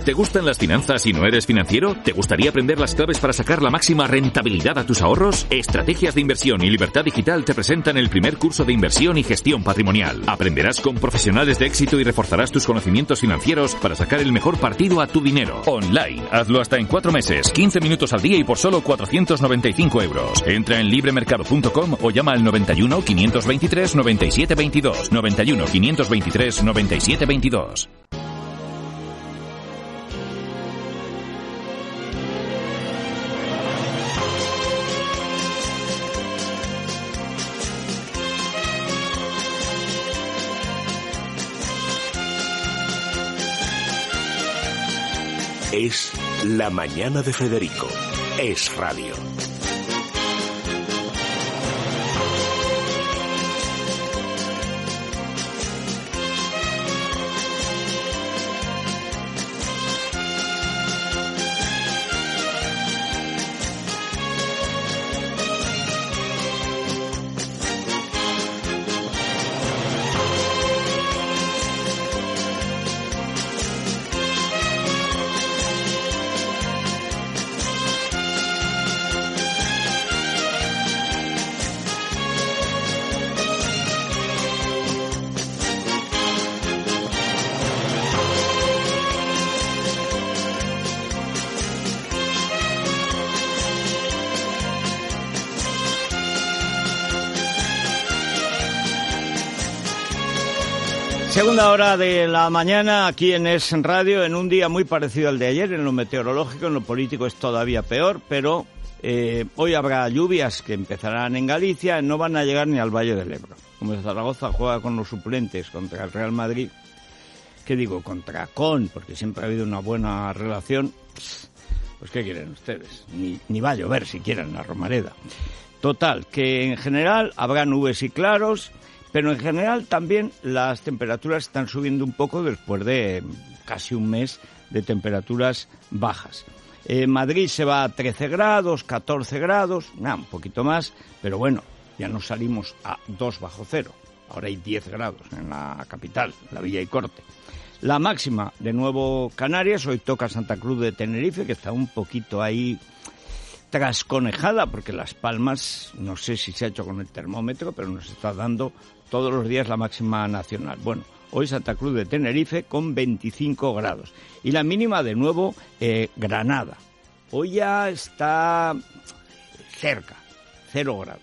¿Te gustan las finanzas y no eres financiero? ¿Te gustaría aprender las claves para sacar la máxima rentabilidad a tus ahorros? Estrategias de Inversión y Libertad Digital te presentan el primer curso de inversión y gestión patrimonial. Aprenderás con profesionales de éxito y reforzarás tus conocimientos financieros para sacar el mejor partido a tu dinero. Online. Hazlo hasta en 4 meses, 15 minutos al día y por solo 495 euros. Entra en libremercado.com o llama al 91 523 97 22. 91 523 97 22. Es La Mañana de Federico. Es radio. Segunda hora de la mañana aquí en Es Radio, en un día muy parecido al de ayer. En lo meteorológico, en lo político es todavía peor, pero hoy habrá lluvias que empezarán en Galicia, no van a llegar ni al Valle del Ebro. Como Zaragoza juega con los suplentes contra el Real Madrid, ¿qué digo? Porque siempre ha habido una buena relación, pues ¿qué quieren ustedes? Ni va a llover siquiera en la Romareda. Total, que en general habrá nubes y claros, pero en general también las temperaturas están subiendo un poco después de casi un mes de temperaturas bajas. Madrid se va a 13 grados, 14 grados, un poquito más, pero bueno, ya no salimos a 2 bajo cero. Ahora hay 10 grados en la capital, la Villa y Corte. La máxima, de nuevo Canarias, hoy toca Santa Cruz de Tenerife, que está un poquito ahí trasconejada, porque Las Palmas, no sé si se ha hecho con el termómetro, pero nos está dando todos los días la máxima nacional. Bueno, hoy Santa Cruz de Tenerife con 25 grados. Y la mínima, de nuevo, Granada. Hoy ya está cerca, 0 grados.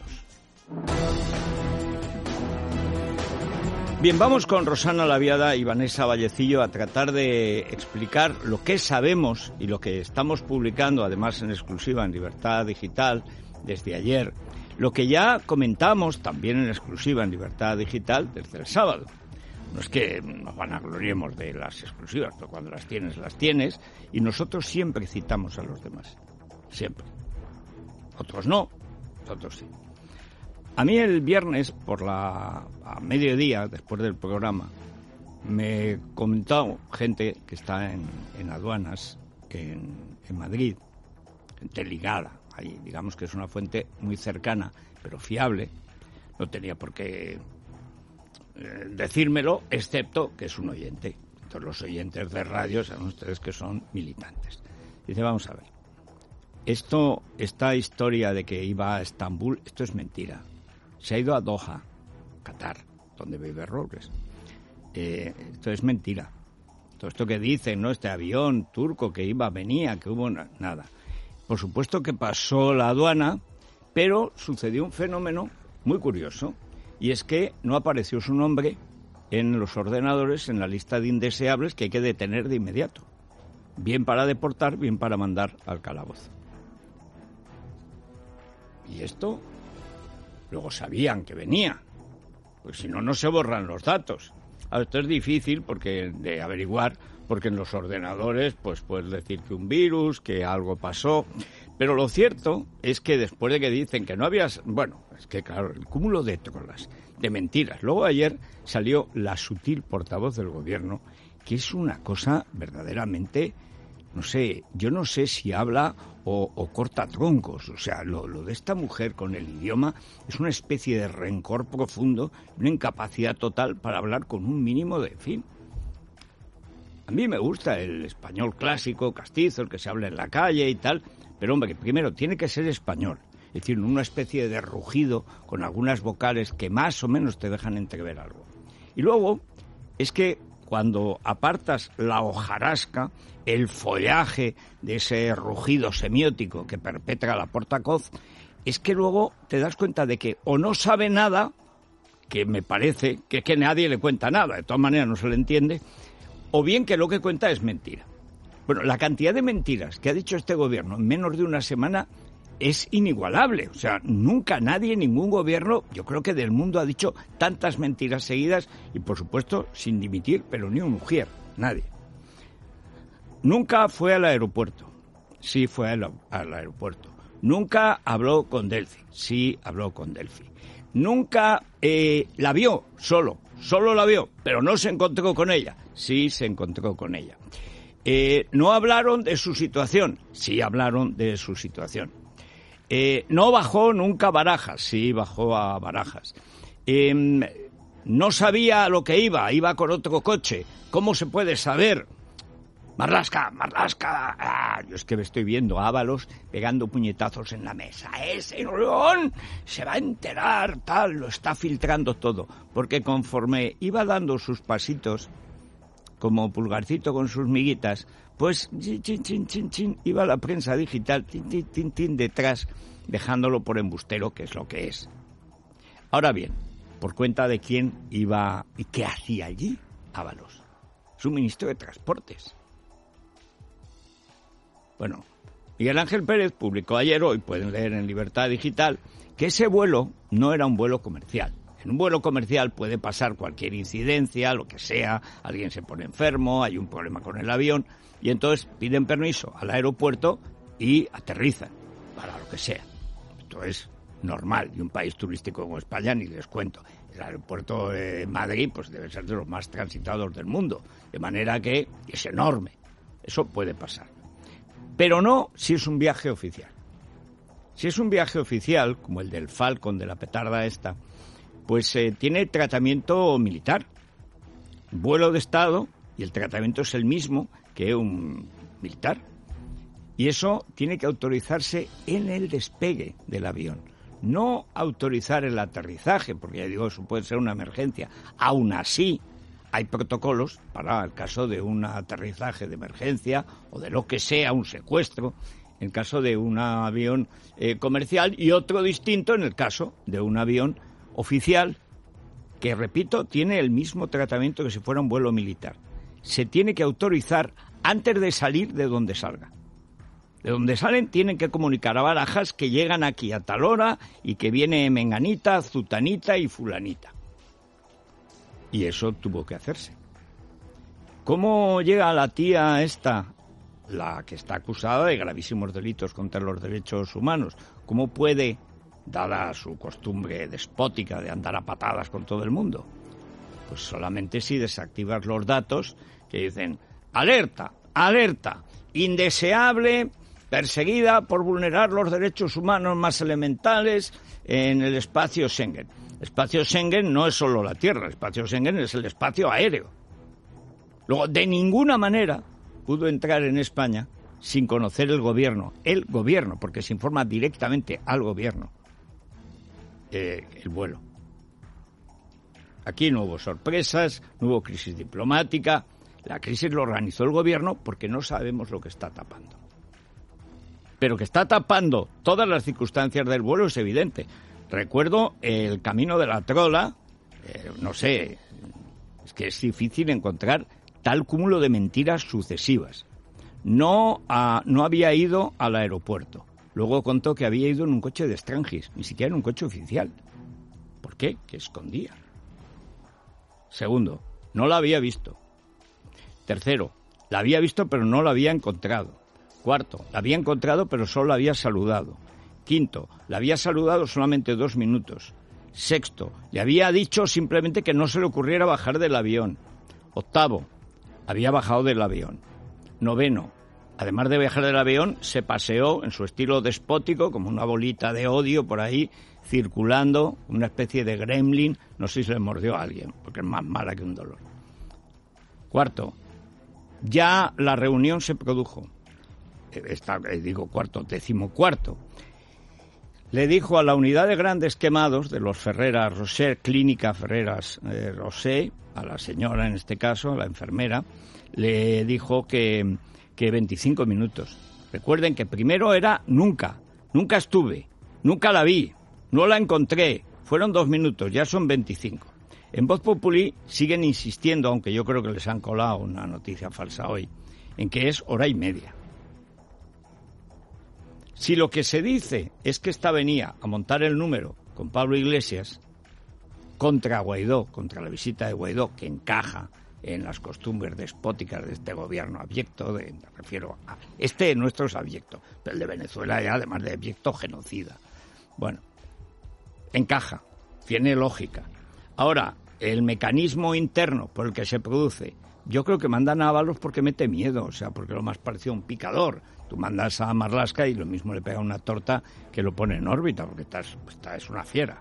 Bien, vamos con Rosana Laviada y Vanessa Vallecillo a tratar de explicar lo que sabemos y lo que estamos publicando, además en exclusiva en Libertad Digital, desde ayer. Lo que ya comentamos también en exclusiva en Libertad Digital desde el sábado. No es que nos vanagloriemos de las exclusivas, pero cuando las tienes, y nosotros siempre citamos a los demás. Siempre. Otros no, otros sí. A mí el viernes, a mediodía, después del programa, me comentó gente que está en aduanas, en Madrid, gente ligada. Ahí, digamos que es una fuente muy cercana, pero fiable. No tenía por qué decírmelo, excepto que es un oyente. Entonces los oyentes de radio saben ustedes que son militantes. Dice, vamos a ver, esta historia de que iba a Estambul, esto es mentira. Se ha ido a Doha, Qatar, donde vive Robles. Esto es mentira. Todo esto que dicen, ¿no? Este avión turco que venía, que hubo nada. Por supuesto que pasó la aduana, pero sucedió un fenómeno muy curioso, y es que no apareció su nombre en los ordenadores, en la lista de indeseables que hay que detener de inmediato. Bien para deportar, bien para mandar al calabozo. Y esto, luego sabían que venía, pues si no, no se borran los datos. Ahora, esto es difícil de averiguar, porque en los ordenadores pues puedes decir que un virus, que algo pasó, pero lo cierto es que después de que dicen que no habías... Bueno, es que claro, el cúmulo de trolas, de mentiras. Luego ayer salió la sutil portavoz del gobierno, que es una cosa verdaderamente... No sé, yo no sé si habla o corta troncos. O sea, lo de esta mujer con el idioma es una especie de rencor profundo, una incapacidad total para hablar con un mínimo de fin. A mí me gusta el español clásico, castizo, el que se habla en la calle y tal, pero hombre, que primero tiene que ser español, es decir, una especie de rugido con algunas vocales que más o menos te dejan entrever algo. Y luego es que cuando apartas la hojarasca, el follaje de ese rugido semiótico que perpetra la portacoz, es que luego te das cuenta de que o no sabe nada, que me parece que nadie le cuenta nada, de todas maneras no se le entiende, o bien que lo que cuenta es mentira. Bueno, la cantidad de mentiras que ha dicho este gobierno en menos de una semana es inigualable. O sea, nunca nadie, ningún gobierno, yo creo que del mundo, ha dicho tantas mentiras seguidas y, por supuesto, sin dimitir, pero ni un ujier, nadie. Nunca fue al aeropuerto. Sí fue al aeropuerto. Nunca habló con Delphi. Sí habló con Delphi. Nunca la vio solo la vio, pero no se encontró con ella. Sí se encontró con ella. No hablaron de su situación. Sí hablaron de su situación. No bajó nunca a Barajas. Sí bajó a Barajas. No sabía lo que iba con otro coche. ¿Cómo se puede saber? Marlaska. Yo es que me estoy viendo a Ábalos pegando puñetazos en la mesa. Ese León se va a enterar, tal, lo está filtrando todo. Porque conforme iba dando sus pasitos, como Pulgarcito con sus miguitas, pues chin, iba la prensa digital, tin, detrás, dejándolo por embustero, que es lo que es. Ahora bien, ¿por cuenta de quién iba y qué hacía allí Ábalos? Es un ministro de Transportes. Bueno, Miguel Ángel Pérez publicó ayer, hoy pueden leer en Libertad Digital, que ese vuelo no era un vuelo comercial. En un vuelo comercial puede pasar cualquier incidencia, lo que sea, alguien se pone enfermo, hay un problema con el avión, y entonces piden permiso al aeropuerto y aterrizan, para lo que sea. Esto es normal, y un país turístico como España ni les cuento. El aeropuerto de Madrid pues debe ser de los más transitados del mundo, de manera que es enorme. Eso puede pasar. Pero no si es un viaje oficial. Si es un viaje oficial, como el del Falcon, de la petarda esta, pues tiene tratamiento militar. Vuelo de Estado, y el tratamiento es el mismo que un militar. Y eso tiene que autorizarse en el despegue del avión. No autorizar el aterrizaje, porque ya digo, eso puede ser una emergencia. Aún así, hay protocolos para el caso de un aterrizaje de emergencia o de lo que sea, un secuestro, en caso de un avión comercial, y otro distinto en el caso de un avión oficial que, repito, tiene el mismo tratamiento que si fuera un vuelo militar. Se tiene que autorizar antes de salir de donde salga. De donde salen tienen que comunicar a Barajas que llegan aquí a tal hora y que viene menganita, zutanita y fulanita. Y eso tuvo que hacerse. ¿Cómo llega la tía esta, la que está acusada de gravísimos delitos contra los derechos humanos? ¿Cómo puede, dada su costumbre despótica de andar a patadas con todo el mundo? Pues solamente si desactivas los datos que dicen alerta, indeseable, perseguida por vulnerar los derechos humanos más elementales en el espacio Schengen. El espacio Schengen no es solo la tierra, el espacio Schengen es el espacio aéreo. Luego, de ninguna manera pudo entrar en España sin conocer el gobierno, porque se informa directamente al gobierno, el vuelo. Aquí no hubo sorpresas, no hubo crisis diplomática, la crisis lo organizó el gobierno porque no sabemos lo que está tapando. Pero que está tapando todas las circunstancias del vuelo es evidente. Recuerdo el camino de la Trola, no sé, es que es difícil encontrar tal cúmulo de mentiras sucesivas. No había ido al aeropuerto. Luego contó que había ido en un coche de Strangis, ni siquiera en un coche oficial. ¿Por qué? Que escondía. Segundo, no la había visto. Tercero, la había visto pero no la había encontrado. Cuarto, la había encontrado pero solo la había saludado. Quinto, la había saludado solamente 2 minutos. Sexto, le había dicho simplemente que no se le ocurriera bajar del avión. Octavo, había bajado del avión. Noveno, además de viajar del avión, se paseó en su estilo despótico, como una bolita de odio por ahí, circulando, una especie de gremlin, no sé si se le mordió a alguien, porque es más mala que un dolor. Cuarto, ya la reunión se produjo. Decimocuarto. Le dijo a la unidad de grandes quemados de los Ferreras Rocher, Clínica Ferreras Rocher, a la señora en este caso, a la enfermera, le dijo que 25 minutos. Recuerden que primero era nunca estuve, nunca la vi, no la encontré, fueron 2 minutos, ya son 25. En Voz Populi siguen insistiendo, aunque yo creo que les han colado una noticia falsa hoy, en que es hora y media. Si lo que se dice es que esta venía a montar el número con Pablo Iglesias contra Guaidó, contra la visita de Guaidó, que encaja en las costumbres despóticas de este gobierno abyecto, me refiero a este nuestro es abyecto, pero el de Venezuela ya además de abyecto, genocida. Bueno, encaja, tiene lógica. Ahora, el mecanismo interno por el que se produce, yo creo que mandan a Ábalos porque mete miedo, o sea, porque lo más parecido a un picador. Tú mandas a Marlaska y lo mismo le pega una torta que lo pone en órbita, porque esta es una fiera.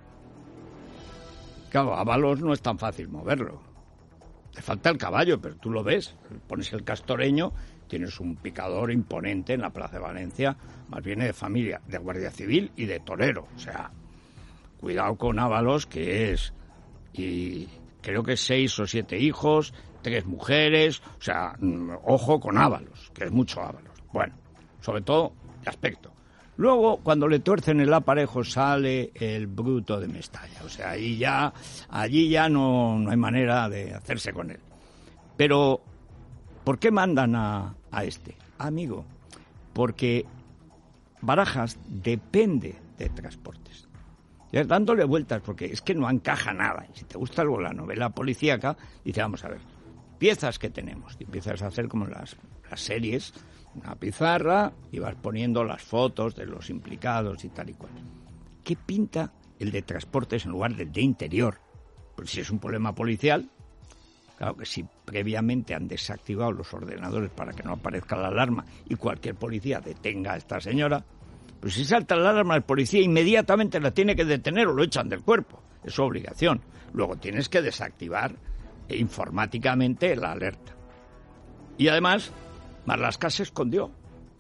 Claro, Ábalos no es tan fácil moverlo. Le falta el caballo, pero tú lo ves. Pones el castoreño, tienes un picador imponente en la Plaza de Valencia, más bien de familia, de Guardia Civil y de torero. O sea, cuidado con Ábalos, que es... Y creo que 6 o 7 hijos, 3 mujeres, o sea, ojo con Ábalos, que es mucho Ábalos. Bueno, sobre todo de aspecto. Luego, cuando le tuercen el aparejo, sale el bruto de Mestalla. O sea, allí ya no hay manera de hacerse con él. Pero, ¿por qué mandan a este? Amigo, porque Barajas depende de transportes. Ya dándole vueltas, porque es que no encaja nada. Y si te gusta algo la novela policíaca, dice, vamos a ver, piezas que tenemos. Y empiezas a hacer como las series, una pizarra, y vas poniendo las fotos de los implicados y tal y cual. ¿Qué pinta el de transportes en lugar del de interior? Pues si es un problema policial, claro que si previamente han desactivado los ordenadores para que no aparezca la alarma y cualquier policía detenga a esta señora, pues si salta la alarma, el policía inmediatamente la tiene que detener o lo echan del cuerpo. Es su obligación. Luego tienes que desactivar informáticamente la alerta. Y además, Marlaska se escondió.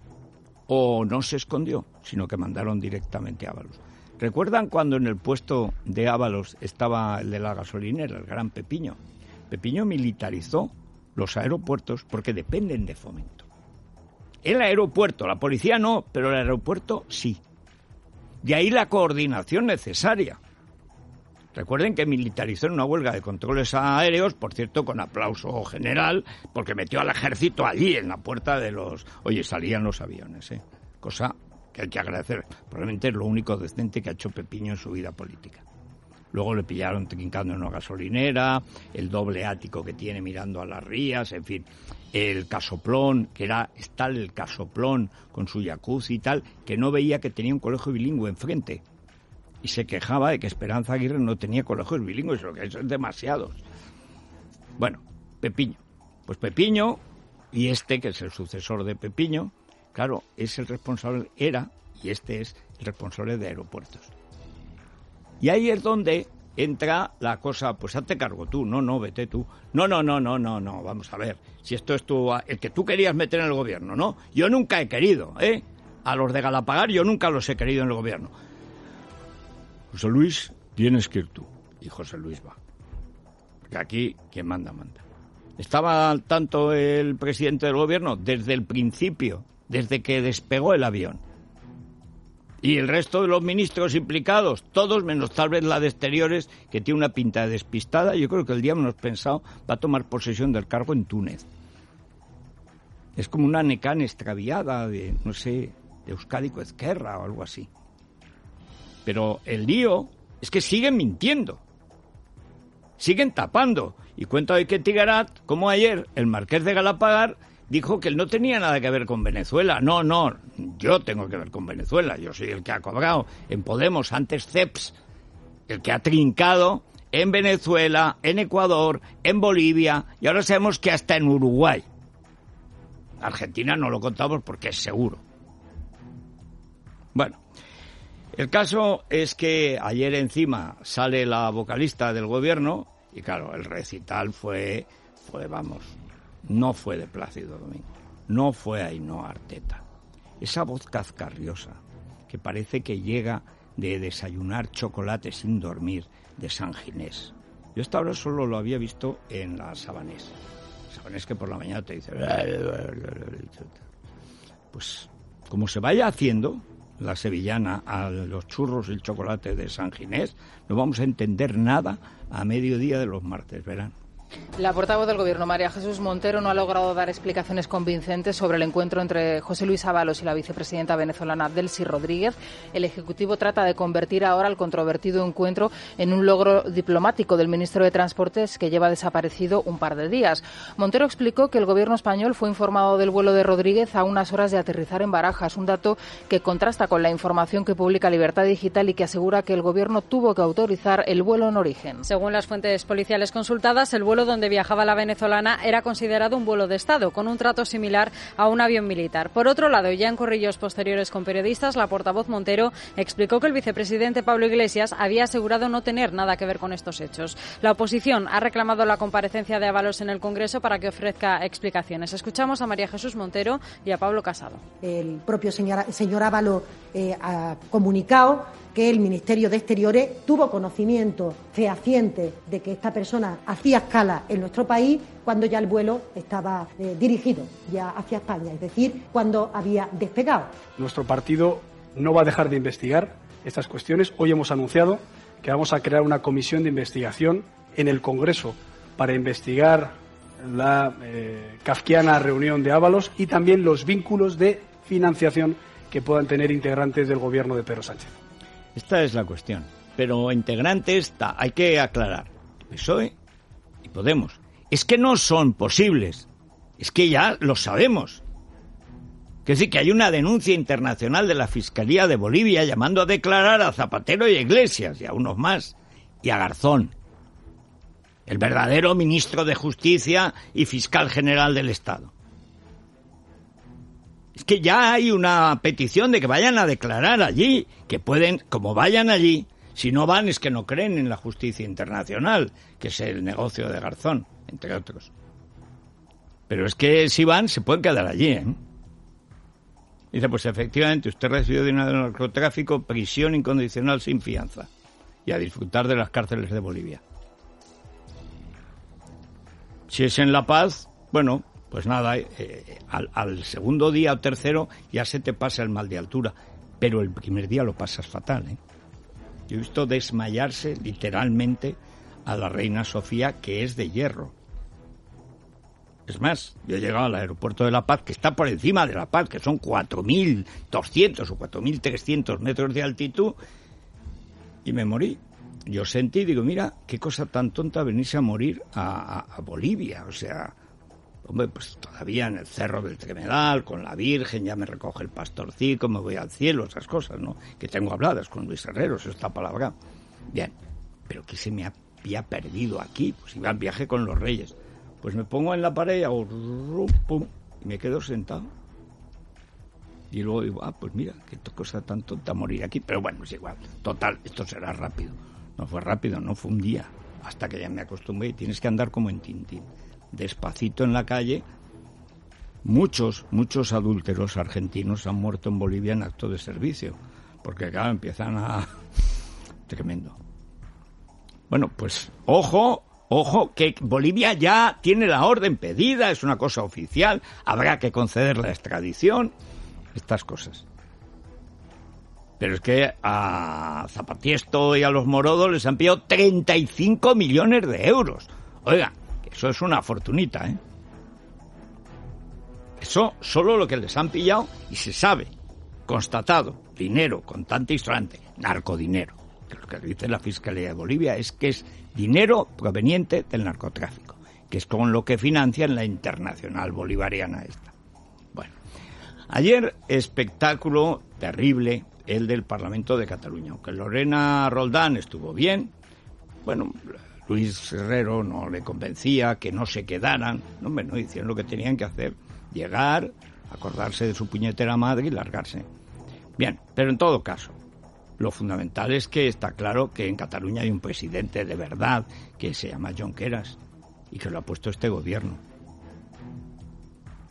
O no se escondió, sino que mandaron directamente a Ábalos. ¿Recuerdan cuando en el puesto de Ábalos estaba el de la gasolinera, el gran Pepiño? Pepiño militarizó los aeropuertos porque dependen de Fomento. El aeropuerto, la policía no, pero el aeropuerto sí. De ahí la coordinación necesaria. Recuerden que militarizó en una huelga de controles aéreos, por cierto, con aplauso general, porque metió al ejército allí, en la puerta de los... Oye, salían los aviones, cosa que hay que agradecer. Probablemente es lo único decente que ha hecho Pepiño en su vida política. Luego le pillaron trincando en una gasolinera, el doble ático que tiene mirando a las rías, en fin, el casoplón, que era tal el casoplón con su jacuzzi y tal, que no veía que tenía un colegio bilingüe enfrente. Y se quejaba de que Esperanza Aguirre no tenía colegios bilingües, lo que es demasiados. Bueno, Pepiño. Pues Pepiño, y este, que es el sucesor de Pepiño, claro, es el responsable, era, y este es el responsable de aeropuertos. Y ahí es donde entra la cosa, pues hazte cargo tú, no, vete tú. No, vamos a ver, si esto es el que tú querías meter en el gobierno, ¿no? Yo nunca he querido, a los de Galapagar yo nunca los he querido en el gobierno. José Luis, tienes que ir tú. Y José Luis va. Porque aquí, quien manda, manda. Estaba al tanto el presidente del gobierno desde el principio, desde que despegó el avión. Y el resto de los ministros implicados, todos menos tal vez la de Exteriores, que tiene una pinta de despistada. Yo creo que el día menos pensado va a tomar posesión del cargo en Túnez. Es como una Necán extraviada de, no sé, de Euskadi Ezquerra o algo así. Pero el lío es que siguen mintiendo, siguen tapando. Y cuenta hoy que Tigarat, como ayer, el marqués de Galapagar dijo que él no tenía nada que ver con Venezuela. No, yo tengo que ver con Venezuela. Yo soy el que ha cobrado en Podemos, antes CEPS, el que ha trincado en Venezuela, en Ecuador, en Bolivia, y ahora sabemos que hasta en Uruguay. Argentina no lo contamos porque es seguro. Bueno, el caso es que ayer encima sale la vocalista del gobierno y claro, el recital fue vamos, no fue de Plácido Domingo, no fue Ainhoa Arteta. Esa voz cazcarriosa que parece que llega de desayunar chocolate sin dormir de San Ginés. Yo hasta ahora solo lo había visto en la Sabanés. Sabanés que por la mañana te dice... Pues como se vaya haciendo la sevillana a los churros y el chocolate de San Ginés, no vamos a entender nada a mediodía de los martes, verán. La portavoz del Gobierno, María Jesús Montero, no ha logrado dar explicaciones convincentes sobre el encuentro entre José Luis Ábalos y la vicepresidenta venezolana Delcy Rodríguez. El Ejecutivo trata de convertir ahora el controvertido encuentro en un logro diplomático del ministro de Transportes, que lleva desaparecido un par de días. Montero explicó que el Gobierno español fue informado del vuelo de Rodríguez a unas horas de aterrizar en Barajas, un dato que contrasta con la información que publica Libertad Digital y que asegura que el Gobierno tuvo que autorizar el vuelo en origen. Según las fuentes policiales consultadas, el vuelo donde viajaba la venezolana era considerado un vuelo de Estado, con un trato similar a un avión militar. Por otro lado, ya en corrillos posteriores con periodistas, la portavoz Montero explicó que el vicepresidente Pablo Iglesias había asegurado no tener nada que ver con estos hechos. La oposición ha reclamado la comparecencia de Ábalos en el Congreso para que ofrezca explicaciones. Escuchamos a María Jesús Montero y a Pablo Casado. El propio señor Ábalos ha comunicado que el Ministerio de Exteriores tuvo conocimiento fehaciente de que esta persona hacía escala en nuestro país cuando ya el vuelo estaba dirigido ya hacia España, es decir, cuando había despegado. Nuestro partido no va a dejar de investigar estas cuestiones. Hoy hemos anunciado que vamos a crear una comisión de investigación en el Congreso para investigar la kafkiana reunión de Ábalos y también los vínculos de financiación que puedan tener integrantes del gobierno de Pedro Sánchez. Esta es la cuestión. Pero integrantes, hay que aclarar. PSOE y Podemos. Es que no son posibles. Es que ya lo sabemos. Que sí, que hay una denuncia internacional de la Fiscalía de Bolivia llamando a declarar a Zapatero y a Iglesias y a unos más. Y a Garzón, el verdadero ministro de Justicia y fiscal general del Estado. Es que ya hay una petición de que vayan a declarar allí, que pueden, como vayan allí, si no van es que no creen en la justicia internacional, que es el negocio de Garzón, entre otros. Pero es que si van, se pueden quedar allí, ¿eh? Dice, pues efectivamente, usted recibió dinero de narcotráfico, prisión incondicional sin fianza, y a disfrutar de las cárceles de Bolivia. Si es en La Paz, bueno, pues nada, al segundo día o tercero ya se te pasa el mal de altura, pero el primer día lo pasas fatal, ¿eh? Yo he visto desmayarse literalmente a la reina Sofía, que es de hierro. Es más, yo he llegado al aeropuerto de La Paz, que está por encima de La Paz, que son 4.200 o 4.300 metros de altitud, y me morí. Yo sentí, digo, mira, qué cosa tan tonta venirse a morir a Bolivia, o sea... Hombre, pues todavía en el Cerro del Tremedal, con la Virgen, ya me recoge el pastorcico, me voy al cielo, esas cosas, ¿no? Que tengo habladas con Luis Herrero, eso está palabra. Bien, pero ¿qué se me había perdido aquí? Pues iba al viaje con los Reyes. Pues me pongo en la pared y hago pum, y me quedo sentado. Y luego digo, pues mira, qué cosa tan tonta morir aquí. Pero bueno, es igual, total, esto será rápido. No fue rápido, no fue un día, hasta que ya me acostumbré y tienes que andar como en Tintín. Despacito en la calle. Muchos adúlteros argentinos han muerto en Bolivia en acto de servicio, porque claro, empiezan a... Tremendo. Bueno, pues ojo, que Bolivia ya tiene la orden pedida, es una cosa oficial, habrá que conceder la extradición, estas cosas. Pero es que a Zapatiesto y a los Morodos les han pillado 35 millones de euros. Oiga, eso es una fortunita, ¿eh? Eso solo lo que les han pillado y se sabe, constatado, dinero, contante y sonante, narcodinero. Que lo que dice la Fiscalía de Bolivia es que es dinero proveniente del narcotráfico, que es con lo que financian la Internacional Bolivariana esta. Bueno, ayer espectáculo terrible el del Parlamento de Cataluña. Aunque Lorena Roldán estuvo bien, bueno... Luis Herrero no le convencía, que no se quedaran. No hicieron lo que tenían que hacer. Llegar, acordarse de su puñetera madre y largarse. Bien, pero en todo caso, lo fundamental es que está claro que en Cataluña hay un presidente de verdad que se llama Junqueras y que lo ha puesto este gobierno.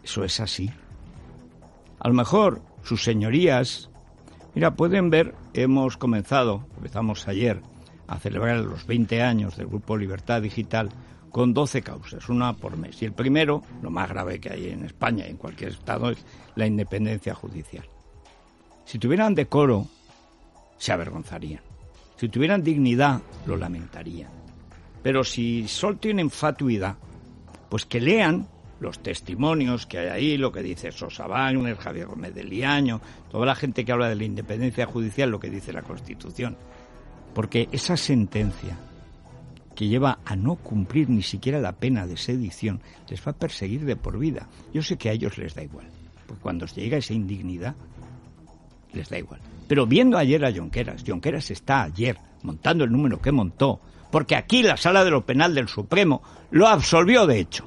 Eso es así. A lo mejor sus señorías, mira, pueden ver, empezamos ayer a celebrar los 20 años del Grupo Libertad Digital con 12 causas, una por mes. Y el primero, lo más grave que hay en España y en cualquier estado, es la independencia judicial. Si tuvieran decoro, se avergonzarían. Si tuvieran dignidad, lo lamentarían. Pero si solo tienen fatuidad, pues que lean los testimonios que hay ahí, lo que dice Sosa Wagner, Javier Gómez de Liaño, toda la gente que habla de la independencia judicial, lo que dice la Constitución. Porque esa sentencia que lleva a no cumplir ni siquiera la pena de sedición les va a perseguir de por vida. Yo sé que a ellos les da igual, porque cuando llega esa indignidad les da igual. Pero viendo ayer a Junqueras está ayer montando el número que montó, porque aquí la Sala de lo Penal del Supremo lo absolvió de hecho.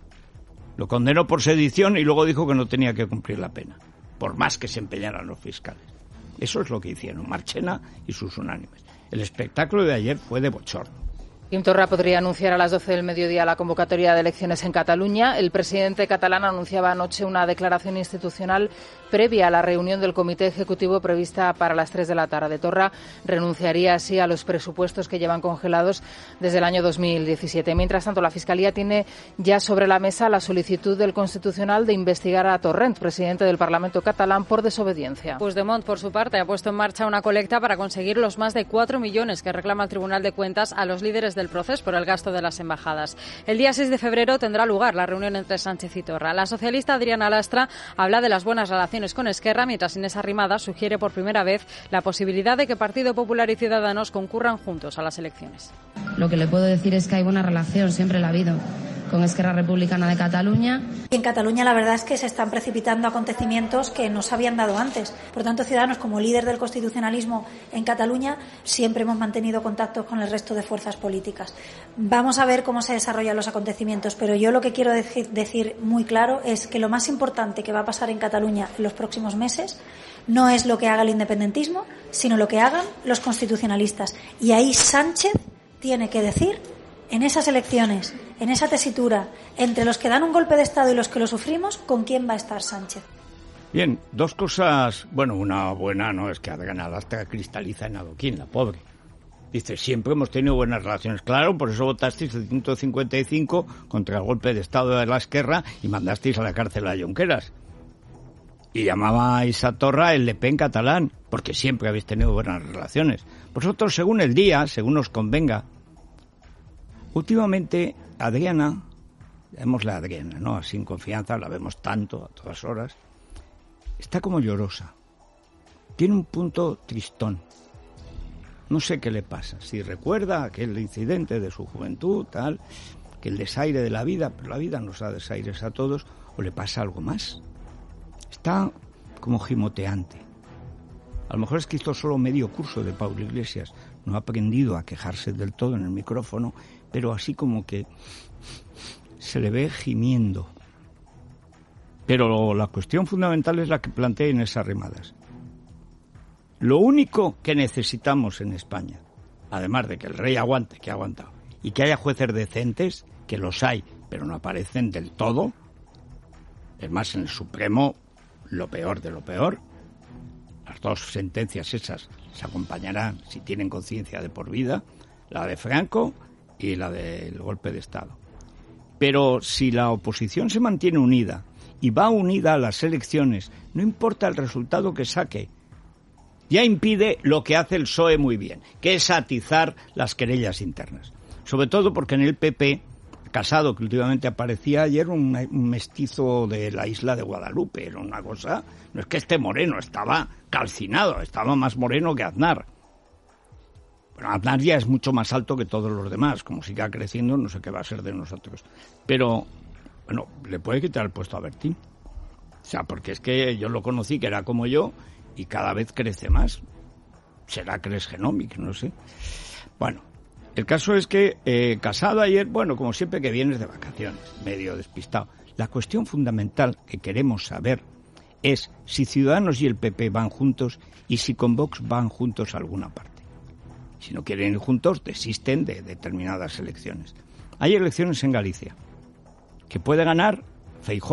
Lo condenó por sedición y luego dijo que no tenía que cumplir la pena, por más que se empeñaran los fiscales. Eso es lo que hicieron Marchena y sus unánimes. El espectáculo de ayer fue de bochorno. Quim Torra podría anunciar a las 12 del mediodía la convocatoria de elecciones en Cataluña. El presidente catalán anunciaba anoche una declaración institucional previa a la reunión del Comité Ejecutivo prevista para las 3 de la tarde. Torra renunciaría así a los presupuestos que llevan congelados desde el año 2017. Mientras tanto, la Fiscalía tiene ya sobre la mesa la solicitud del Constitucional de investigar a Torrent, presidente del Parlamento catalán, por desobediencia. Puigdemont, por su parte, ha puesto en marcha una colecta para conseguir los más de 4 millones que reclama el Tribunal de Cuentas a los líderes del proceso por el gasto de las embajadas. El día 6 de febrero tendrá lugar la reunión entre Sánchez y Torra. La socialista Adriana Lastra habla de las buenas relaciones con Esquerra, mientras Inés Arrimadas sugiere por primera vez la posibilidad de que Partido Popular y Ciudadanos concurran juntos a las elecciones. Lo que le puedo decir es que hay buena relación, siempre la ha habido, con Esquerra Republicana de Cataluña. En Cataluña la verdad es que se están precipitando acontecimientos que no se habían dado antes. Por tanto, Ciudadanos, como líder del constitucionalismo en Cataluña, siempre hemos mantenido contactos con el resto de fuerzas políticas. Vamos a ver cómo se desarrollan los acontecimientos, pero yo lo que quiero decir muy claro es que lo más importante que va a pasar en Cataluña en los próximos meses no es lo que haga el independentismo, sino lo que hagan los constitucionalistas. Y ahí Sánchez tiene que decir, en esas elecciones, en esa tesitura, entre los que dan un golpe de Estado y los que lo sufrimos, ¿con quién va a estar Sánchez? Bien, dos cosas. Bueno, una buena no es que Adriana Lastra cristaliza en adoquín, la pobre. Dice, siempre hemos tenido buenas relaciones. Claro, por eso votasteis el 155 contra el golpe de Estado de la Esquerra y mandasteis a la cárcel a Junqueras. Y llamabais a Torra el Le Pen catalán, porque siempre habéis tenido buenas relaciones. Vosotros, según el día, según os convenga. Últimamente, Adriana, llamémosla Adriana, ¿no? Así en confianza, la vemos tanto, a todas horas, está como llorosa. Tiene un punto tristón. No sé qué le pasa. Si recuerda aquel incidente de su juventud, tal, que el desaire de la vida, pero la vida nos da desaires a todos, o le pasa algo más. Está como gimoteante. A lo mejor es que hizo solo medio curso de Pablo Iglesias. No ha aprendido a quejarse del todo en el micrófono, pero así como que se le ve gimiendo. Pero la cuestión fundamental es la que plantea Inés Arrimadas. Lo único que necesitamos en España, además de que el rey aguante, que ha aguantado, y que haya jueces decentes, que los hay, pero no aparecen del todo, es más, en el Supremo, lo peor de lo peor. Las dos sentencias esas se acompañarán, si tienen conciencia, de por vida, la de Franco y la del golpe de Estado. Pero si la oposición se mantiene unida y va unida a las elecciones, no importa el resultado que saque, ya impide lo que hace el PSOE muy bien, que es atizar las querellas internas. Sobre todo porque en el PP, Casado, que últimamente aparecía ayer, un mestizo de la isla de Guadalupe, era una cosa, no es que esté moreno, estaba calcinado, estaba más moreno que Aznar. Bueno, Aznar ya es mucho más alto que todos los demás, como siga creciendo, no sé qué va a ser de nosotros. Pero, bueno, le puede quitar el puesto a Bertín. O sea, porque es que yo lo conocí, que era como yo, y cada vez crece más. Será que es genómico, no sé. Bueno, el caso es que Casado ayer, bueno, como siempre que vienes de vacaciones, medio despistado. La cuestión fundamental que queremos saber es si Ciudadanos y el PP van juntos y si con Vox van juntos a alguna parte. Si no quieren ir juntos, desisten de determinadas elecciones. Hay elecciones en Galicia que puede ganar Feijóo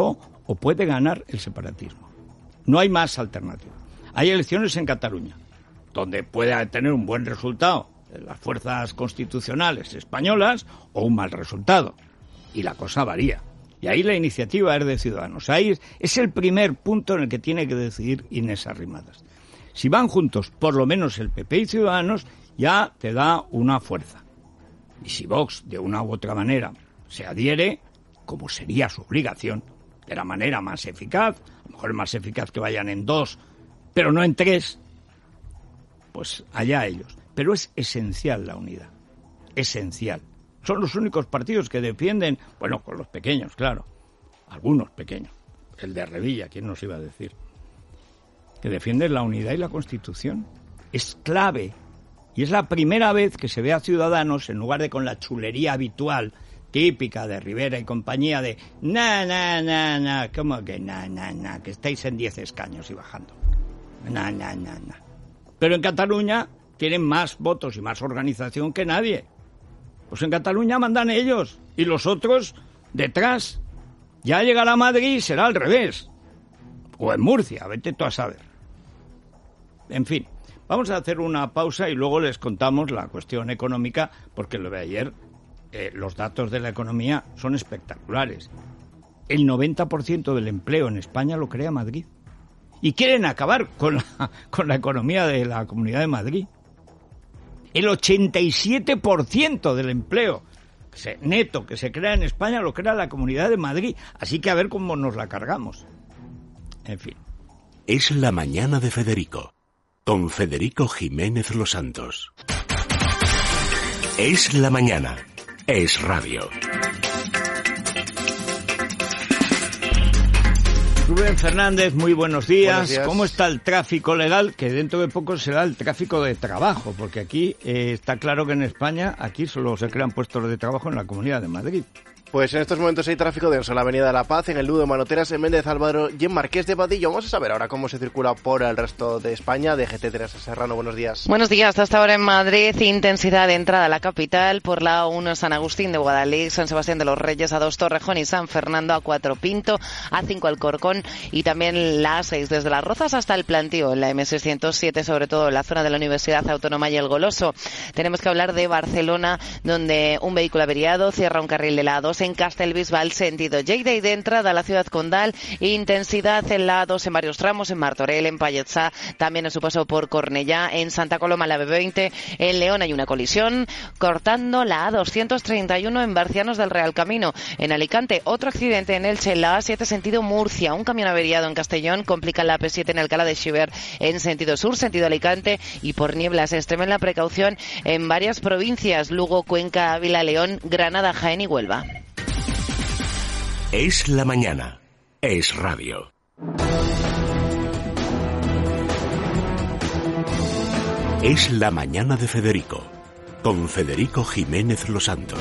o puede ganar el separatismo. No hay más alternativa. Hay elecciones en Cataluña, donde puede tener un buen resultado las fuerzas constitucionales españolas o un mal resultado. Y la cosa varía. Y ahí la iniciativa es de Ciudadanos. Ahí es el primer punto en el que tiene que decidir Inés Arrimadas. Si van juntos, por lo menos el PP y Ciudadanos, ya te da una fuerza. Y si Vox, de una u otra manera, se adhiere, como sería su obligación, de la manera más eficaz, a lo mejor es más eficaz que vayan en 2, pero no en 3, pues allá ellos. Pero es esencial la unidad, esencial. Son los únicos partidos que defienden, bueno, con los pequeños, claro, algunos pequeños, el de Revilla, ¿quién nos iba a decir? Que defienden la unidad y la Constitución. Es clave, y es la primera vez que se ve a Ciudadanos, en lugar de con la chulería habitual, típica de Rivera y compañía, de ¿cómo que que estáis en 10 escaños y bajando? Pero en Cataluña tienen más votos y más organización que nadie. Pues en Cataluña mandan ellos y los otros detrás. Ya llegará a Madrid y será al revés. O en Murcia, vete tú a saber. En fin, vamos a hacer una pausa y luego les contamos la cuestión económica, porque lo de ayer, los datos de la economía son espectaculares. El 90% del empleo en España lo crea Madrid. Y quieren acabar con la economía de la Comunidad de Madrid. El 87% del empleo neto que se crea en España lo crea la Comunidad de Madrid. Así que a ver cómo nos la cargamos. En fin. Es la mañana de Federico, con Federico Jiménez Los Santos. Es la mañana. Es radio. Rubén Fernández, muy buenos días. Buenos días. ¿Cómo está el tráfico legal? Que dentro de poco será el tráfico de trabajo, porque aquí está claro que en España aquí solo se crean puestos de trabajo en la Comunidad de Madrid. Pues en estos momentos hay tráfico denso en la Avenida de la Paz, en el Nudo de Manoteras, en Méndez Álvaro y en Marqués de Vadillo. Vamos a saber ahora cómo se circula por el resto de España. DGT, Teresa Serrano, buenos días. Buenos días. Hasta ahora en Madrid, intensidad de entrada a la capital por la A1 San Agustín de Guadalix, San Sebastián de los Reyes, A2 Torrejón y San Fernando, A4 Pinto, A5 Alcorcón y también la A6 desde Las Rozas hasta el Plantío, en la M607, sobre todo en la zona de la Universidad Autónoma y El Goloso. Tenemos que hablar de Barcelona, donde un vehículo averiado cierra un carril de la A2 en Castelbisbal, sentido Lleida, y de entrada a la ciudad condal, intensidad en la A2 en varios tramos, en Martorell, en Palletsà, también en su paso por Cornellá, en Santa Coloma la B20, en León hay una colisión, cortando la A231 en Barcianos del Real Camino, en Alicante otro accidente en Elche, en la A7 sentido Murcia, un camión averiado en Castellón, complica la P7 en Alcalá de Xivert en sentido sur, sentido Alicante, y por nieblas extremen la precaución en varias provincias, Lugo, Cuenca, Ávila, León, Granada, Jaén y Huelva. Es la mañana. Es radio. Es la mañana de Federico, con Federico Jiménez Los Santos.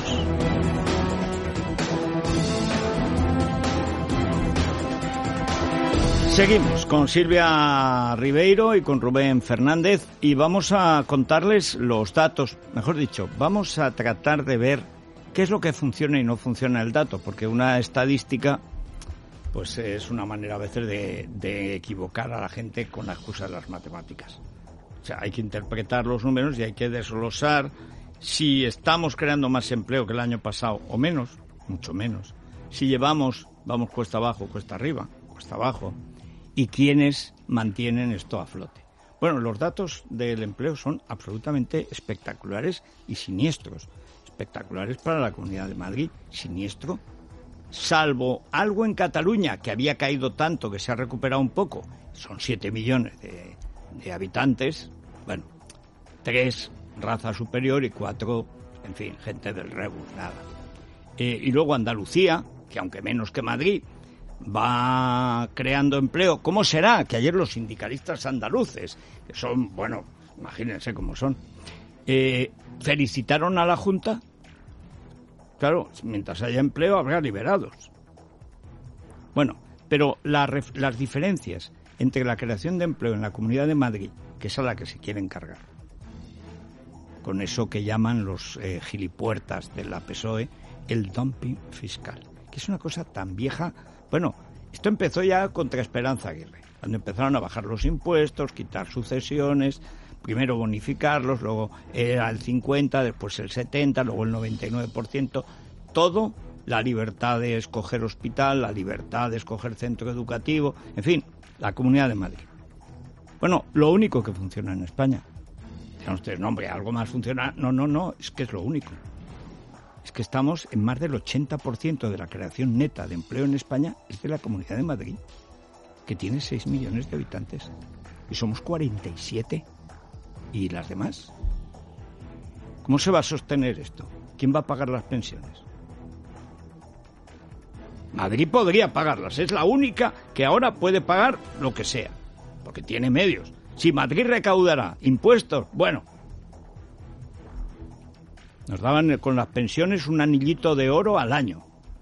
Seguimos con Silvia Ribeiro y con Rubén Fernández y vamos a contarles los datos, mejor dicho, vamos a tratar de ver qué es lo que funciona y no funciona el dato, porque una estadística pues es una manera a veces de equivocar a la gente con la excusa de las matemáticas. O sea, hay que interpretar los números y hay que desglosar si estamos creando más empleo que el año pasado o menos, mucho menos. Si vamos cuesta abajo, cuesta arriba, cuesta abajo. ¿Y quiénes mantienen esto a flote? Bueno, los datos del empleo son absolutamente espectaculares y siniestros. Espectaculares para la Comunidad de Madrid, siniestro, salvo algo en Cataluña, que había caído tanto que se ha recuperado un poco. Son 7 millones de habitantes, bueno, 3 raza superior y 4, en fin, gente del rebus, nada. Y luego Andalucía, que aunque menos que Madrid, va creando empleo. ¿Cómo será? Que ayer los sindicalistas andaluces, que son, bueno, imagínense cómo son, felicitaron a la Junta. Claro, mientras haya empleo habrá liberados. Bueno, pero las diferencias entre la creación de empleo en la Comunidad de Madrid, que es a la que se quieren cargar, con eso que llaman los gilipuertas de la PSOE, el dumping fiscal, que es una cosa tan vieja. Bueno, Esto empezó ya contra Esperanza Aguirre, cuando empezaron a bajar los impuestos, quitar sucesiones, primero bonificarlos, luego era el 50%, después el 70%, luego el 99%, todo, la libertad de escoger hospital, la libertad de escoger centro educativo, en fin, la Comunidad de Madrid. Bueno, lo único que funciona en España. Dirán ustedes, no, hombre, algo más funciona. No, es que es lo único. Es que estamos en más del 80% de la creación neta de empleo en España es de la Comunidad de Madrid, que tiene 6 millones de habitantes. Y somos 47. ¿Y las demás? ¿Cómo se va a sostener esto? ¿Quién va a pagar las pensiones? Madrid podría pagarlas, es la única que ahora puede pagar lo que sea, porque tiene medios. Si Madrid recaudará impuestos, bueno, nos daban con las pensiones un anillito de oro al año.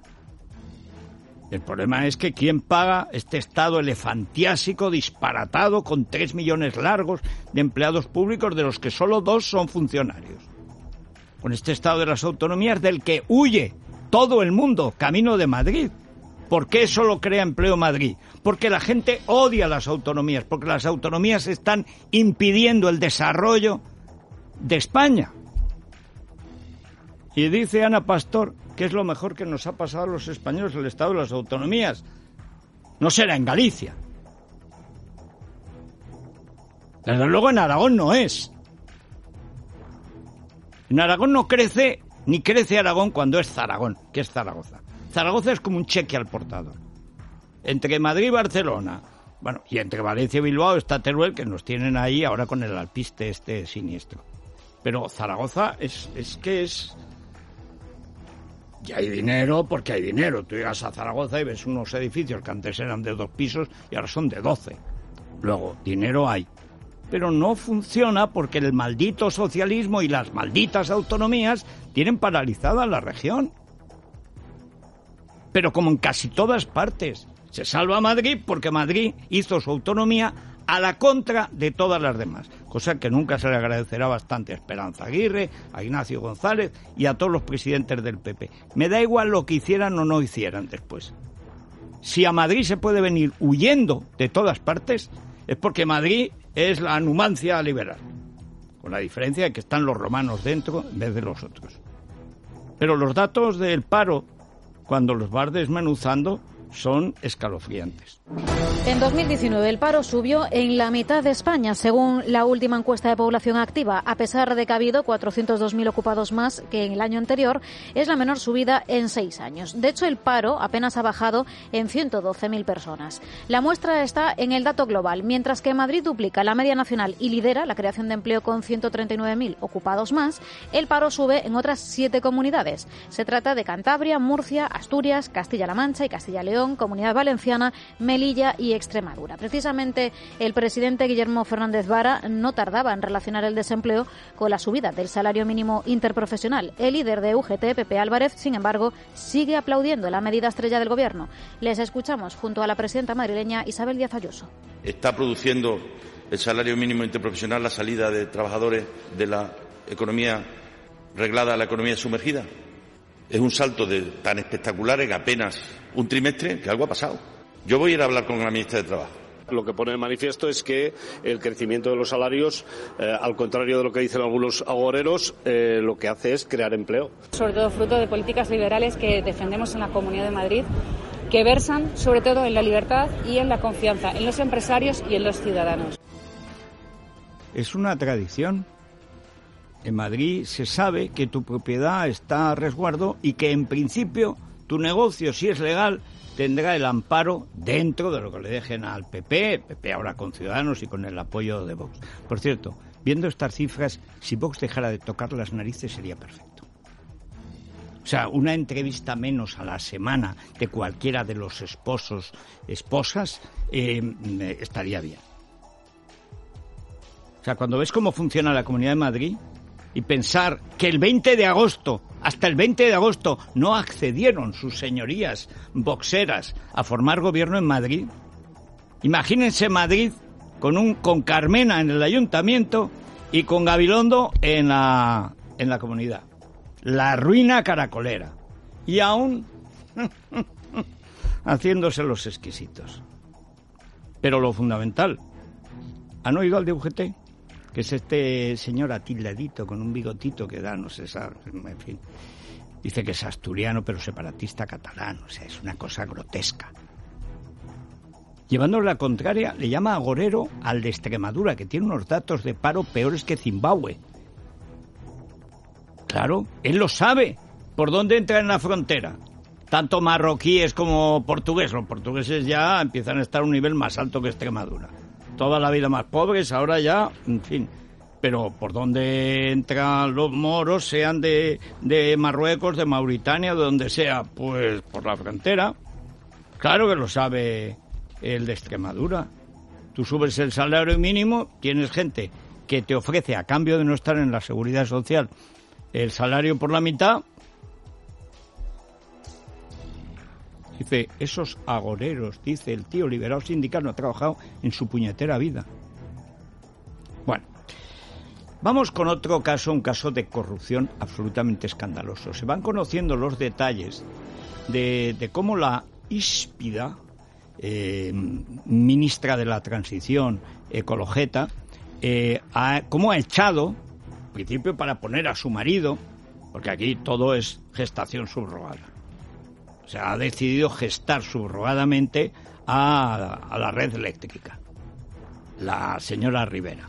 El problema es que ¿quién paga este estado elefantiásico, disparatado, con 3 millones largos de empleados públicos, de los que solo 2 son funcionarios? Con este estado de las autonomías del que huye todo el mundo, camino de Madrid. ¿Por qué solo crea empleo Madrid? Porque la gente odia las autonomías, porque las autonomías están impidiendo el desarrollo de España. Y dice Ana Pastor que es lo mejor que nos ha pasado a los españoles el estado de las autonomías. No será en Galicia. Desde luego en Aragón no es. En Aragón no crece, ni crece Aragón cuando es Zaragón, que es Zaragoza. Zaragoza es como un cheque al portador. Entre Madrid y Barcelona, bueno, y entre Valencia y Bilbao está Teruel, que nos tienen ahí ahora con el alpiste este siniestro. Pero Zaragoza es que es... Y hay dinero porque hay dinero. Tú llegas a Zaragoza y ves unos edificios que antes eran de 2 pisos y ahora son de 12. Luego, dinero hay. Pero no funciona porque el maldito socialismo y las malditas autonomías tienen paralizada la región. Pero como en casi todas partes, se salva Madrid porque Madrid hizo su autonomía a la contra de todas las demás, cosa que nunca se le agradecerá bastante a Esperanza Aguirre, a Ignacio González y a todos los presidentes del PP. Me da igual lo que hicieran o no hicieran después. Si a Madrid se puede venir huyendo de todas partes, es porque Madrid es la Numancia liberal, con la diferencia de que están los romanos dentro en vez de los otros. Pero los datos del paro, cuando los vas desmenuzando, son escalofriantes. En 2019 el paro subió en la mitad de España, según la última encuesta de población activa. A pesar de que ha habido 402.000 ocupados más que en el año anterior, es la menor subida en 6 años. De hecho, el paro apenas ha bajado en 112.000 personas. La muestra está en el dato global. Mientras que Madrid duplica la media nacional y lidera la creación de empleo con 139.000 ocupados más, el paro sube en otras 7 comunidades. Se trata de Cantabria, Murcia, Asturias, Castilla-La Mancha y Castilla y León, Comunidad Valenciana, Melilla y Extremadura. Precisamente el presidente Guillermo Fernández Vara no tardaba en relacionar el desempleo con la subida del salario mínimo interprofesional. El líder de UGT, Pepe Álvarez, sin embargo, sigue aplaudiendo la medida estrella del Gobierno. Les escuchamos junto a la presidenta madrileña Isabel Díaz Ayuso. Está produciendo el salario mínimo interprofesional la salida de trabajadores de la economía reglada a la economía sumergida. Es un salto tan espectacular en apenas un trimestre que algo ha pasado. Yo voy a ir a hablar con la ministra de Trabajo. Lo que pone de manifiesto es que el crecimiento de los salarios, al contrario de lo que dicen algunos agoreros, lo que hace es crear empleo. Sobre todo fruto de políticas liberales que defendemos en la Comunidad de Madrid, que versan sobre todo en la libertad y en la confianza en los empresarios y en los ciudadanos. Es una tradición. En Madrid se sabe que tu propiedad está a resguardo y que en principio tu negocio, si es legal, tendrá el amparo dentro de lo que le dejen al PP ahora con Ciudadanos y con el apoyo de Vox. Por cierto, viendo estas cifras, si Vox dejara de tocar las narices sería perfecto. O sea, una entrevista menos a la semana de cualquiera de los esposos, esposas, estaría bien. O sea, cuando ves cómo funciona la Comunidad de Madrid y pensar que el 20 de agosto, hasta el 20 de agosto, no accedieron sus señorías voxeras a formar gobierno en Madrid. Imagínense Madrid con Carmena en el ayuntamiento y con Gabilondo en la comunidad. La ruina caracolera. Y aún haciéndose los exquisitos. Pero lo fundamental, ¿han oído al de UGT? Que es este señor atildadito con un bigotito que da, no sé, en fin. Dice que es asturiano pero separatista catalán, o sea, es una cosa grotesca. Llevándole la contraria, le llama agorero al de Extremadura, que tiene unos datos de paro peores que Zimbabue. Claro, él lo sabe, por dónde entra en la frontera. Tanto marroquíes como portugueses. Los portugueses ya empiezan a estar a un nivel más alto que Extremadura. Toda la vida más pobres, ahora ya, en fin. Pero por dónde entran los moros, sean de Marruecos, de Mauritania, de donde sea, pues por la frontera. Claro que lo sabe el de Extremadura. Tú subes el salario mínimo, tienes gente que te ofrece, a cambio de no estar en la seguridad social, el salario por la mitad. Dice, esos agoreros, dice el tío liberal sindical, no ha trabajado en su puñetera vida. Bueno, vamos con otro caso, un caso de corrupción absolutamente escandaloso. Se van conociendo los detalles de cómo la híspida ministra de la Transición, Ecologeta, cómo ha echado, en principio para poner a su marido, porque aquí todo es gestación subrogada. O sea, ha decidido gestar subrogadamente a la red eléctrica, la señora Rivera.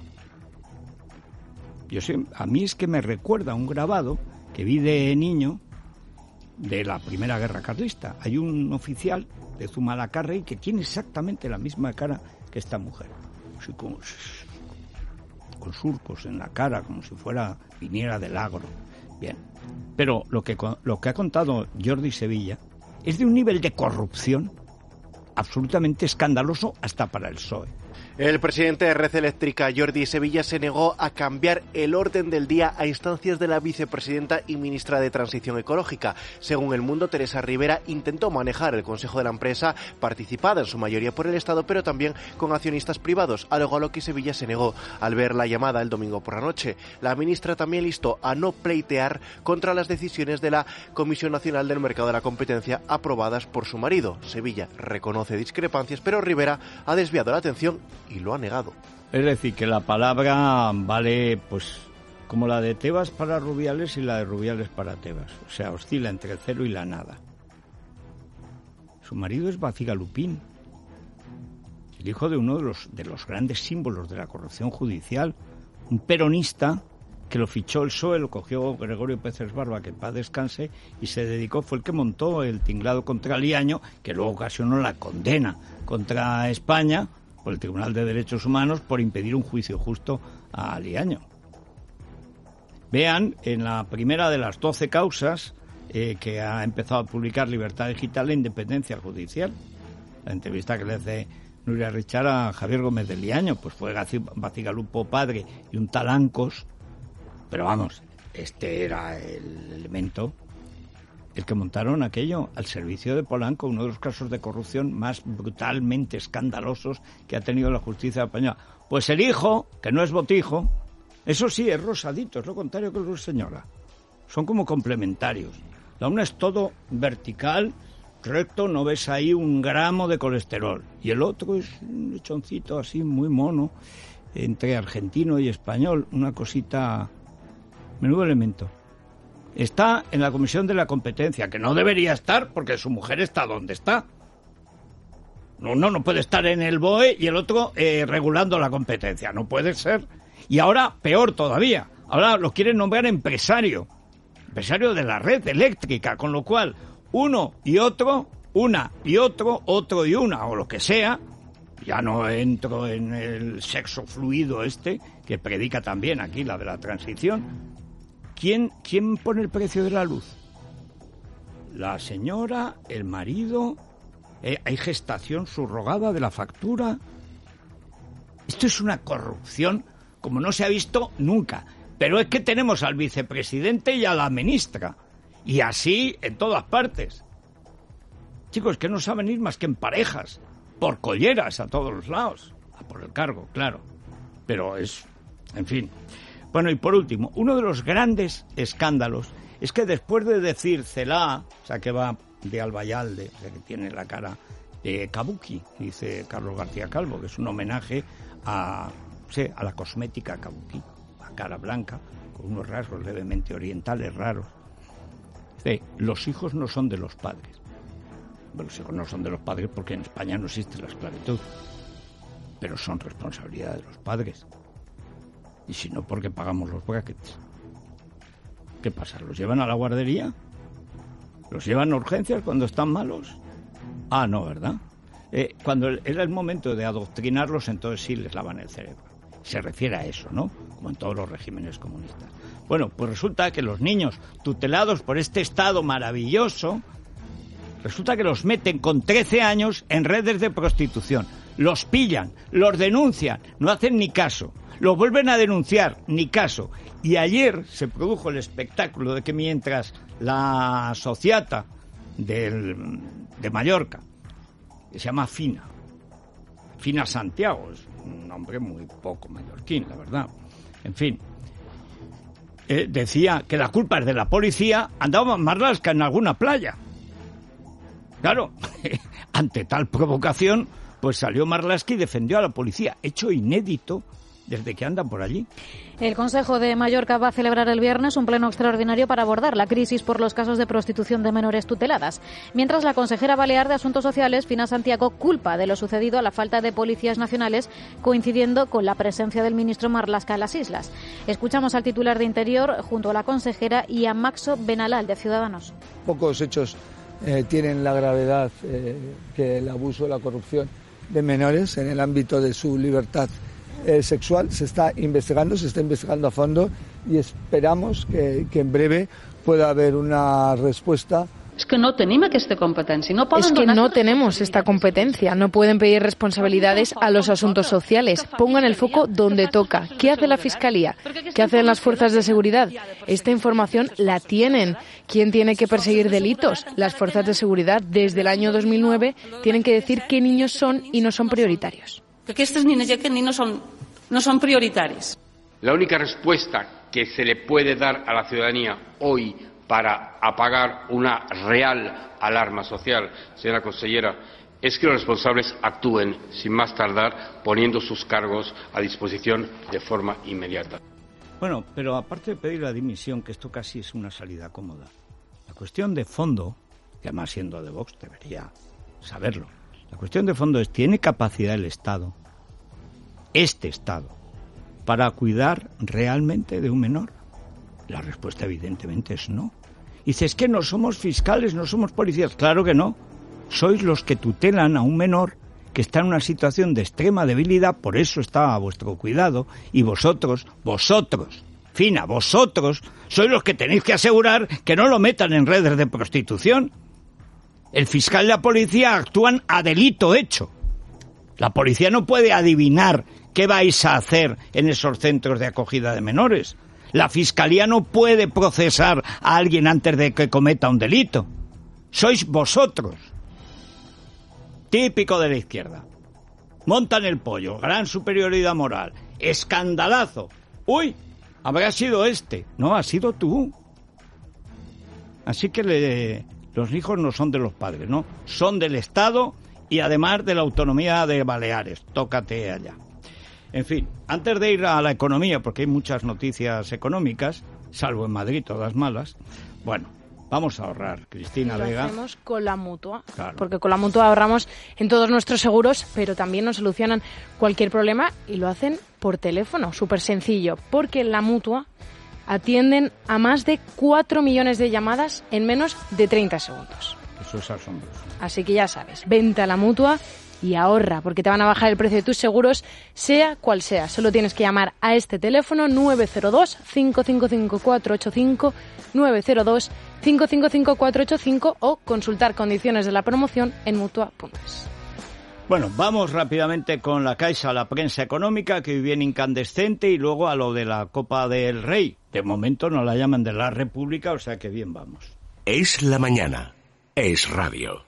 A mí es que me recuerda un grabado que vi de niño de la Primera Guerra Carlista. Hay un oficial de Zumalacárregui que tiene exactamente la misma cara que esta mujer. Así con surcos en la cara, como si viniera del agro. Bien. Pero lo que ha contado Jordi Sevilla es de un nivel de corrupción absolutamente escandaloso hasta para el PSOE. El presidente de Red Eléctrica, Jordi Sevilla, se negó a cambiar el orden del día a instancias de la vicepresidenta y ministra de Transición Ecológica. Según El Mundo, Teresa Rivera intentó manejar el consejo de la empresa, participada en su mayoría por el Estado, pero también con accionistas privados, algo a lo que Sevilla se negó al ver la llamada el domingo por la noche. La ministra también instó a no pleitear contra las decisiones de la Comisión Nacional del Mercado de la Competencia aprobadas por su marido. Sevilla reconoce discrepancias, pero Rivera ha desviado la atención y lo ha negado. Es decir, que la palabra vale pues como la de Tebas para Rubiales y la de Rubiales para Tebas. O sea, oscila entre el cero y la nada. Su marido es Bacigalupín, el hijo de uno de los grandes símbolos de la corrupción judicial, un peronista que lo fichó el PSOE, lo cogió Gregorio Peces Barba, que en paz descanse, y se dedicó, fue el que montó el tinglado contra Liaño, que luego ocasionó la condena contra España por el Tribunal de Derechos Humanos por impedir un juicio justo a Liaño. Vean, en la primera de las 12 causas que ha empezado a publicar Libertad Digital, la independencia judicial. La entrevista que le hace Nuria Richard a Javier Gómez de Liaño, pues fue Bacigalupo padre y un tal Ancos, pero vamos, este era el elemento, el que montaron aquello al servicio de Polanco, uno de los casos de corrupción más brutalmente escandalosos que ha tenido la justicia española. Pues el hijo, que no es botijo, eso sí, es rosadito, es lo contrario que la señora. Son como complementarios. La una es todo vertical, recto, no ves ahí un gramo de colesterol. Y el otro es un lechoncito así muy mono, entre argentino y español, una cosita, menudo elemento. Está en la Comisión de la Competencia, que no debería estar porque su mujer está donde está. No puede estar en el BOE y el otro regulando la competencia, no puede ser. Y ahora, peor todavía, ahora lo quieren nombrar empresario de la red eléctrica, con lo cual uno y otro, una y otro, otro y una, o lo que sea. Ya no entro en el sexo fluido que predica también aquí la de la transición. ¿Quién pone el precio de la luz? La señora, el marido, hay gestación subrogada de la factura. Esto es una corrupción como no se ha visto nunca. Pero es que tenemos al vicepresidente y a la ministra. Y así en todas partes. Chicos, que no saben ir más que en parejas, por colleras a todos los lados. Por el cargo, claro. Pero en fin. Bueno, y por último, uno de los grandes escándalos es que después de decir Celaá, o sea, que va de Albayalde, o sea, que tiene la cara de kabuki, dice Carlos García Calvo, que es un homenaje a la cosmética kabuki, la cara blanca, con unos rasgos levemente orientales raros. Dice, los hijos no son de los padres. Bueno, los hijos no son de los padres porque en España no existe la esclavitud, pero son responsabilidad de los padres. Y si no, porque pagamos los brackets. ¿Qué pasa? ¿Los llevan a la guardería? ¿Los llevan a urgencias cuando están malos? Ah, no, ¿verdad? Cuando era el momento de adoctrinarlos, entonces sí les lavan el cerebro. Se refiere a eso, ¿no? Como en todos los regímenes comunistas. Bueno, pues resulta que los niños tutelados por este Estado maravilloso, resulta que los meten con 13 años en redes de prostitución. Los pillan, los denuncian, no hacen ni caso. Los vuelven a denunciar, ni caso. Y ayer se produjo el espectáculo de que mientras la sociata de Mallorca, que se llama Fina Santiago, es un nombre muy poco mallorquín, la verdad, en fin, decía que la culpa es de la policía, andaba Marlaska en alguna playa. Claro, ante tal provocación, pues salió Marlaska y defendió a la policía, hecho inédito desde que andan por allí. El Consejo de Mallorca va a celebrar el viernes un pleno extraordinario para abordar la crisis por los casos de prostitución de menores tuteladas. Mientras la consejera balear de Asuntos Sociales, Fina Santiago, culpa de lo sucedido a la falta de policías nacionales, coincidiendo con la presencia del ministro Marlaska en las islas. Escuchamos al titular de Interior junto a la consejera y a Maxo Benalal de Ciudadanos. Pocos hechos tienen la gravedad que el abuso o la corrupción de menores en el ámbito de su libertad sexual. Se está investigando a fondo y esperamos que en breve pueda haber una respuesta. Es que no tenemos esta competencia. No pueden pedir responsabilidades a los asuntos sociales. Pongan el foco donde toca. ¿Qué hace la Fiscalía? ¿Qué hacen las fuerzas de seguridad? Esta información la tienen. ¿Quién tiene que perseguir delitos? Las fuerzas de seguridad, desde el año 2009, tienen que decir qué niños son y no son prioritarios. Que estos niños ya que no son prioritarios. La única respuesta que se le puede dar a la ciudadanía hoy para apagar una real alarma social, señora consellera, es que los responsables actúen sin más tardar, poniendo sus cargos a disposición de forma inmediata. Bueno, pero aparte de pedir la dimisión, que esto casi es una salida cómoda, la cuestión de fondo, que además siendo de Vox debería saberlo, la cuestión de fondo es, ¿tiene capacidad el Estado, este Estado, para cuidar realmente de un menor? La respuesta evidentemente es no. Dice, es que no somos fiscales, no somos policías. Claro que no. Sois los que tutelan a un menor que está en una situación de extrema debilidad, por eso está a vuestro cuidado, y vosotros, Fina, vosotros, sois los que tenéis que asegurar que no lo metan en redes de prostitución. El fiscal y la policía actúan a delito hecho. La policía no puede adivinar qué vais a hacer en esos centros de acogida de menores. La Fiscalía no puede procesar a alguien antes de que cometa un delito. Sois vosotros. Típico de la izquierda. Montan el pollo, gran superioridad moral, escandalazo. Uy, habrá sido este. No, ha sido tú. Así que los hijos no son de los padres, ¿no? Son del Estado y además de la autonomía de Baleares. Tócate allá. En fin, antes de ir a la economía, porque hay muchas noticias económicas, salvo en Madrid, todas malas, bueno, vamos a ahorrar, Cristina Vega. Lo hacemos con la Mutua, claro. Porque con la Mutua ahorramos en todos nuestros seguros, pero también nos solucionan cualquier problema y lo hacen por teléfono, súper sencillo, porque en la Mutua atienden a más de 4 millones de llamadas en menos de 30 segundos. Eso es asombroso. Así que ya sabes, vente a la Mutua y ahorra, porque te van a bajar el precio de tus seguros, sea cual sea. Solo tienes que llamar a este teléfono 902-555-485, 902-555-485 o consultar condiciones de la promoción en Mutua.es. Bueno, vamos rápidamente con la Caixa, la prensa económica, que hoy viene incandescente, y luego a lo de la Copa del Rey. De momento no la llaman de la República, o sea que bien vamos. Es la mañana. Es radio.